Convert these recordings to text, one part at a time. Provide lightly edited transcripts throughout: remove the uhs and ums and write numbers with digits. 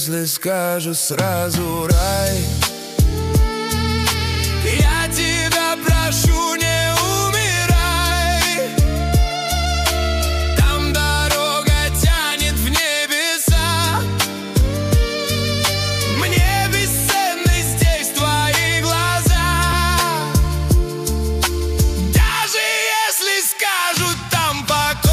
если скажу сразу рай. Я тебя прошу, не умирай. Там дорога тянет в небеса. Мне бесценны здесь твои глаза. Даже если скажут там покой,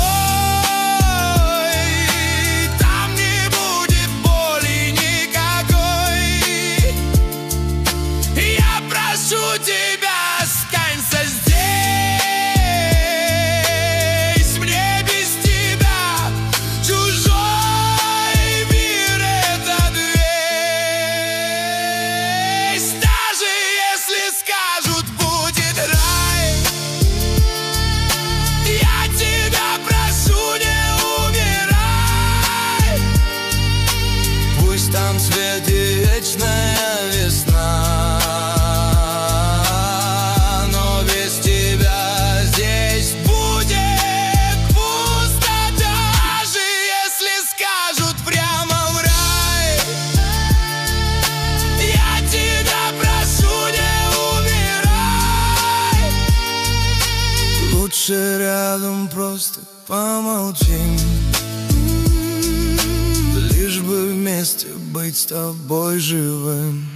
там не будет боли никакой. Я прошу тебя, останься здесь. Мне без тебя чужой мир — это весь. Даже если скажут будет рай, я тебя прошу, не умирай. Пусть там свет и вечная весна, но без тебя здесь будет пустота. Даже если скажут прямо в рай, я тебя прошу, не умирай. Лучше рядом просто помолчим, лишь бы вместе быть с тобой живым.